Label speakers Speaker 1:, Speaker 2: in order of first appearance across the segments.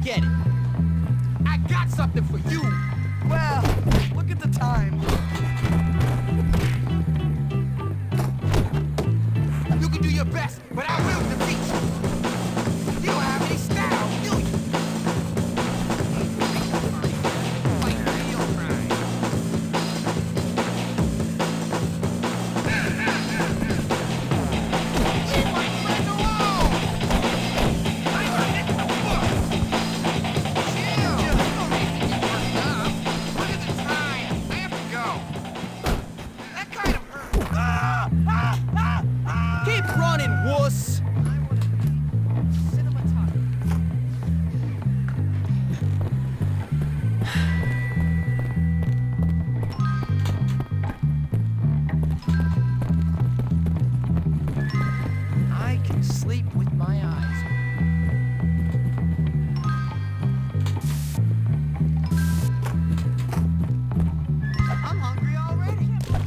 Speaker 1: get it. I got something for you.
Speaker 2: Well, look at the time.
Speaker 1: You can do your best, but I will defeat you. You don't have any style, do you? Fight real crime. Leave my friend alone! I heard it in the book. Chill. You don't need to get worked up. Look at the time. I have to go. That kind of hurt. Keep running, wuss! I can sleep with my eyes. I'm hungry already.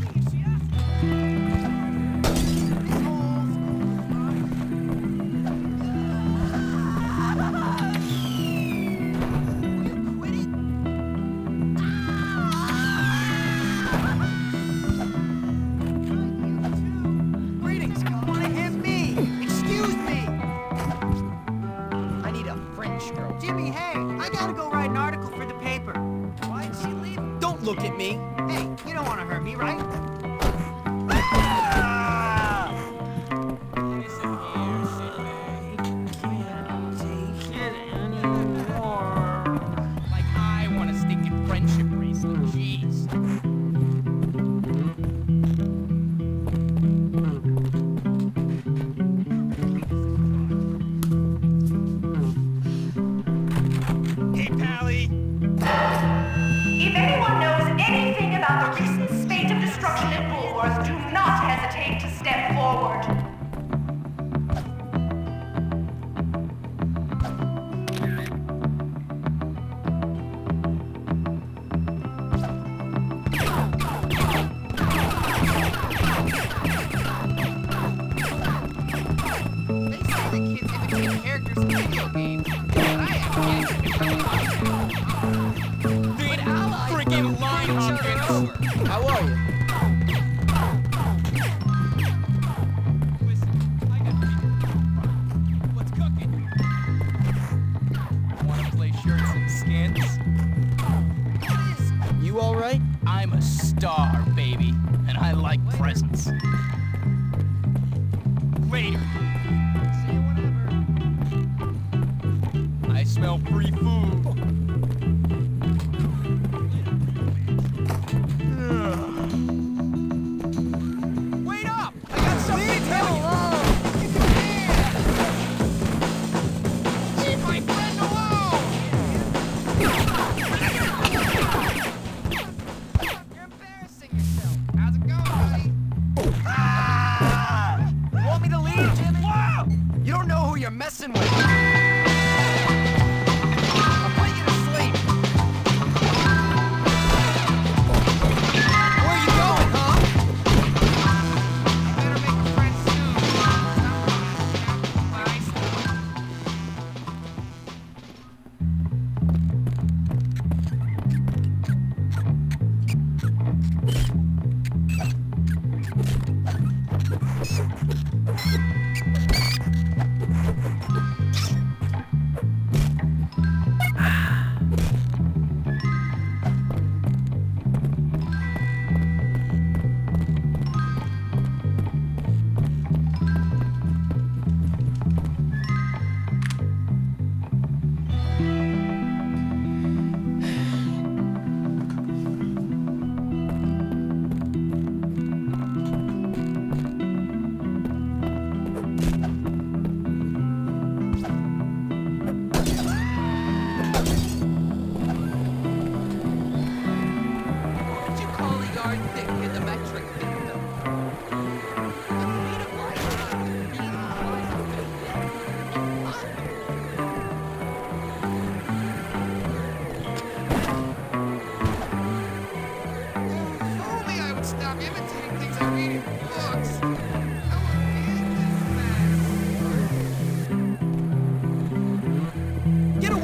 Speaker 1: Greetings, come on and hit me! Excuse me! I need a French girl.
Speaker 2: Jimmy, hey, I gotta go write an article for the paper.
Speaker 1: Why'd she leave? Don't look at me.
Speaker 2: Hey, you don't want to hurt me, right?
Speaker 1: Listen here, shitbag. Can't take it anymore. Like I want a stinking friendship bracelet. Jeez. Hey, Pally.
Speaker 3: If anyone knows anything about the recent spate of destruction at Bullworth, do not hesitate to step forward.
Speaker 1: They say the kids imitate characters in video games, but I have Dude, I'll freaking line up and over. How are you? Listen, I got people. What's cooking? Wanna play shirts and skins? You alright? I'm a star, baby, and I like presents. Later. See you whenever. I smell free food. Wait up! I got something to tell you. Leave my friend alone! You're embarrassing yourself. How's it going, buddy? Want me to leave, Jimmy? Wow! You don't know who you're messing with. I'll put you to sleep. Where you going, huh? You better make a friend soon.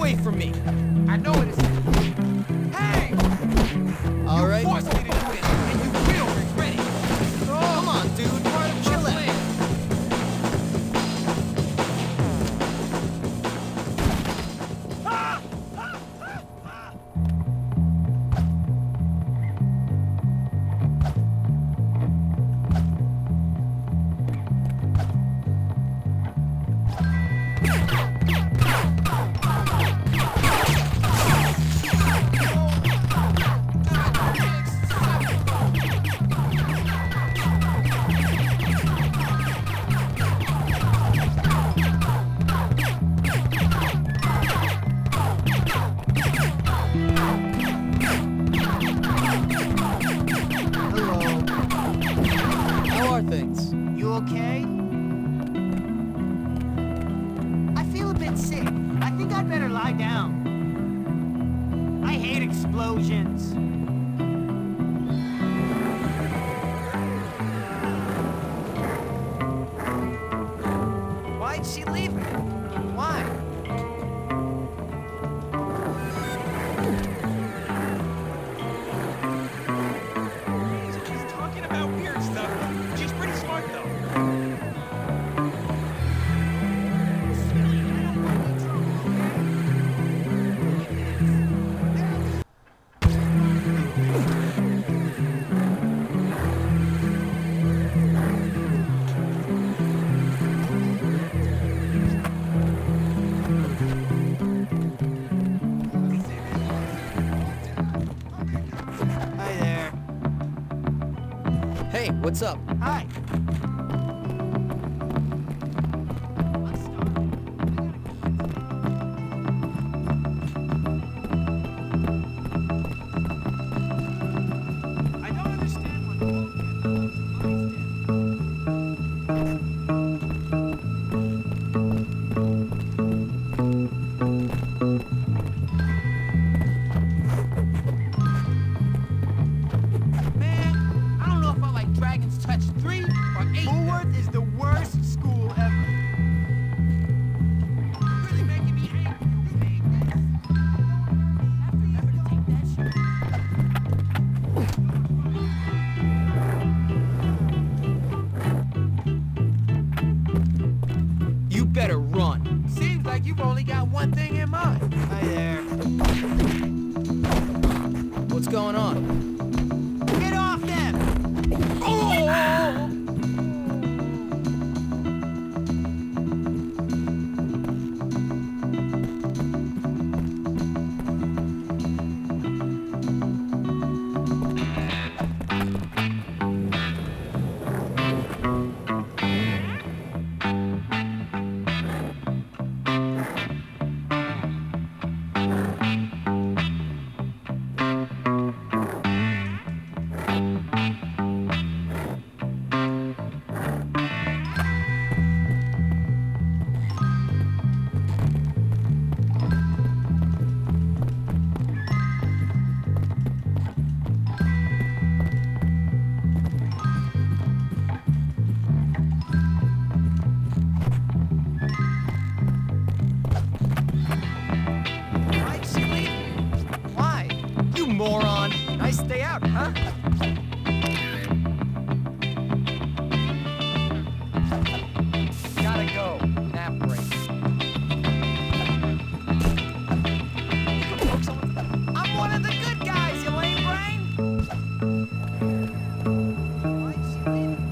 Speaker 4: away from me.
Speaker 1: I know it is. Hey!
Speaker 4: All right.
Speaker 1: You forced me to do this, and you will regret it.
Speaker 4: Come on, dude. Chill out.
Speaker 2: Hello.
Speaker 4: How are things?
Speaker 2: You okay? I feel a bit sick. I think I'd better lie down. I hate explosions. Why'd she leave me? Why?
Speaker 1: She's talking about weird stuff. She's pretty smart, though.
Speaker 2: Silly, I don't want any trouble, okay? Hi there.
Speaker 4: Hey, what's up?
Speaker 2: Hi.
Speaker 1: I don't understand what Man, I don't know if I like Dragon's Touch 3 or 8.
Speaker 2: Woolworth is the worst school ever.
Speaker 1: Really making me angry. Remember to take that shit.
Speaker 4: You better run.
Speaker 1: Seems like you've only got one thing in mind.
Speaker 2: Hi there.
Speaker 4: What's going on?
Speaker 2: Get off them! Why'd she leave me? Why?
Speaker 4: You moron.
Speaker 2: Nice day out, huh?
Speaker 4: Gotta go. Nap break.
Speaker 2: I'm one of the good guys, you lame brain! Why'd she leave me?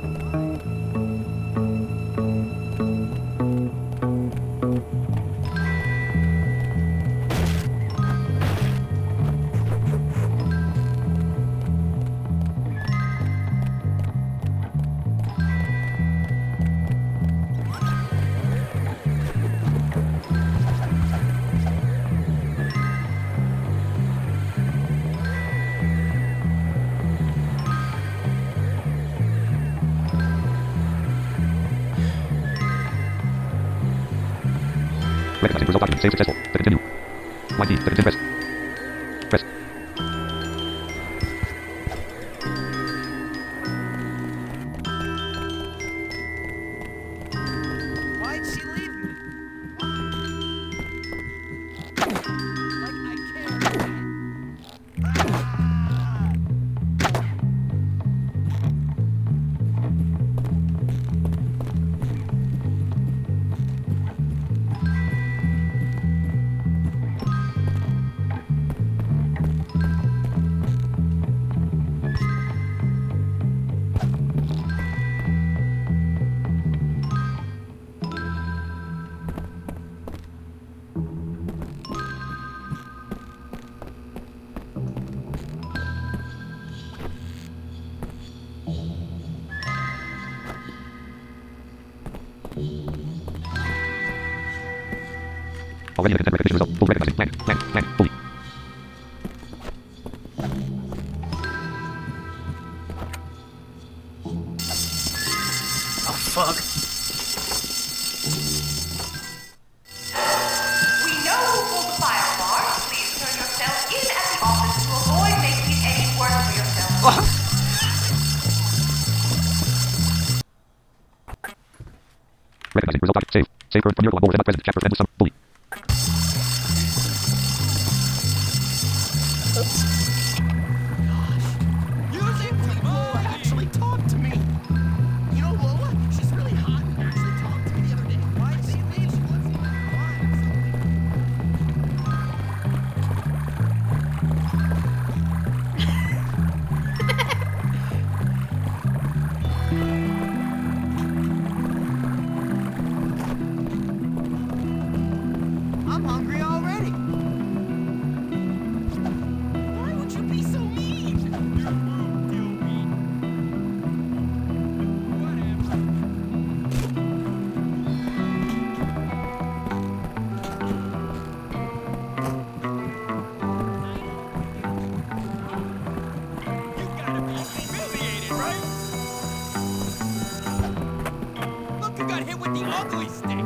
Speaker 5: Recognizing result document. Save successful. To continue. YT. To continue. Press. Press.
Speaker 2: Why'd she leave me?
Speaker 5: Already in the consent recognition result. Full recognizing. Blank. Fully.
Speaker 6: Oh, fuck.
Speaker 3: We know who pulled the fire alarm. Please turn yourself in at the office to avoid making it any worse for yourself.
Speaker 5: Recognizing. Result document. Save. Save current from Miracle on Board is not present. Chapter end with some. Fully.
Speaker 2: Music? Lola actually talked to me. You know Lola? She's really hot. She talked to me the other day. Why did she leave? She wasn't even I'm hungry already. Why would you be so mean?
Speaker 4: Look, you got hit with the ugly stick.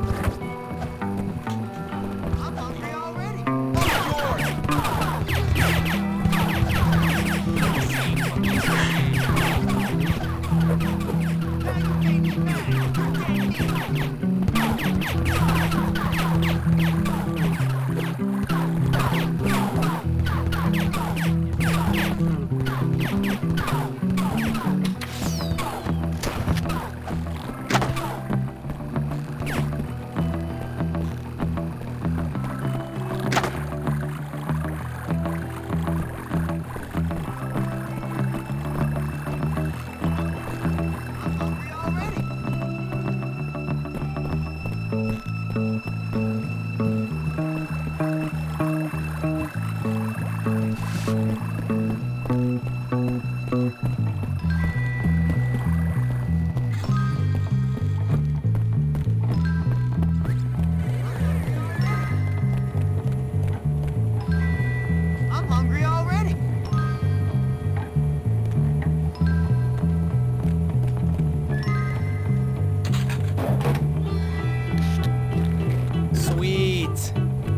Speaker 2: I'm hungry already. I'm hungry already. I'm hungry already.
Speaker 4: Sweet.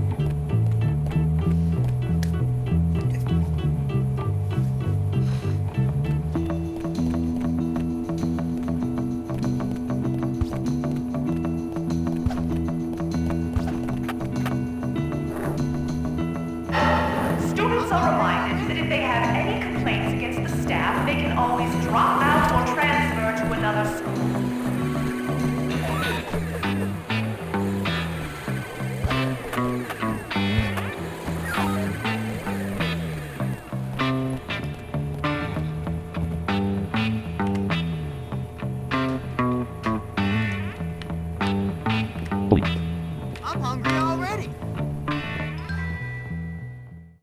Speaker 3: Students are reminded that if they have any complaints against the staff, they can always drop out or transfer to another school.